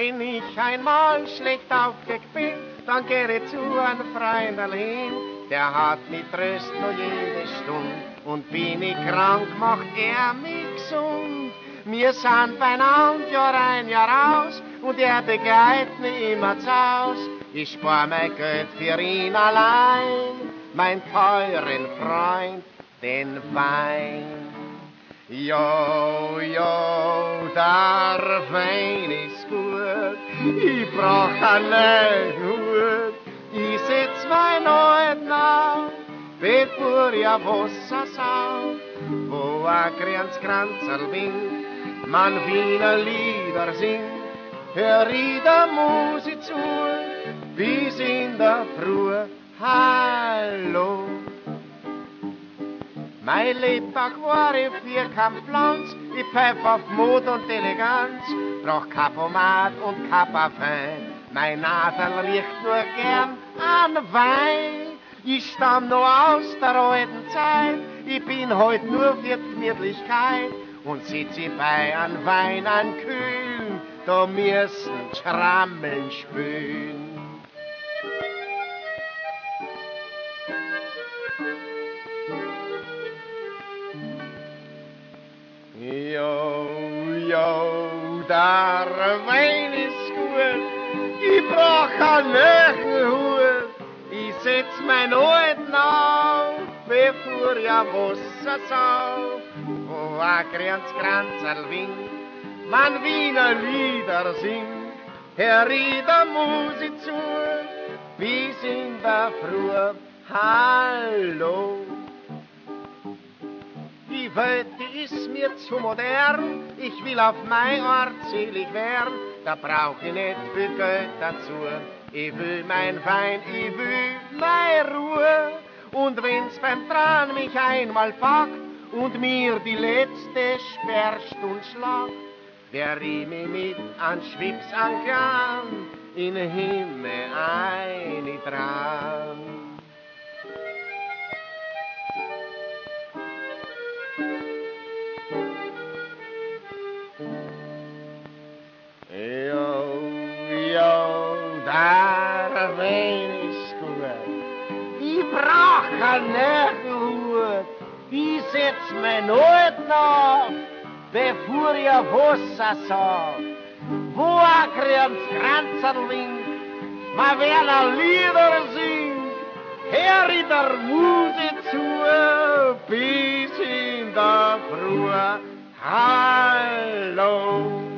wenn ich einmal schlecht aufgeweckt bin, dann gehe zu einem Freund hin. Der hat mich tröst nur jede Stunde und bin ich krank, macht er mich gesund. Wir sind beieinander Jahr ein, Jahr aus und er begleitet mich immer zu Haus. Ich spar mein Geld für ihn allein, mein teuren Freund, den Wein. Jo, jo, der Wein ist gut, ich brauch einen Hut, ich setz mein Neuen auf, bevor ich Wasser sauf, wo ein Kranzerl winkt, man Wiener Lieder singt, hör ich der Musik zu, bis in der Früh, hallo. Mein Lebtag war ich für kein Pflanz, ich pfeif auf Mut und Eleganz, brauch kein Pomade und kein Parfum, mein Nadel riecht nur gern an Wein. Ich stamm noch aus der alten Zeit, ich bin heut nur für die Gemütlichkeit und sitz ich bei an Wein an Kühn, da müssen Schrammeln spülen. Jo, jo, der Wein ist gut, ich brauch einen Hut, ich setz mein Alten auf, bevor ich Wasser sauf, wo ein Kranzerl winkt, man Wiener Lieder singt, hör ich der Musik zu, bis in der Früh, hallo. Die Welt, die ist mir zu modern, ich will auf mein Ort selig werden, da brauch ich nicht viel Geld dazu. Ich will mein Wein, ich will meine Ruhe, und wenn's beim Tran mich einmal packt und mir die letzte Sperrstund schlagt, wer ich mich mit an Schwips ankern, in den Himmel eintragen. Der Wein ist gut, ich brauch keinen Hut, ich setz mein Alten auf, bevor ich Wasser sauf, wo ein Kranzerl winkt, man Werner Lieder singt, hör ich der Musik zu, bis in der Früh, hallo.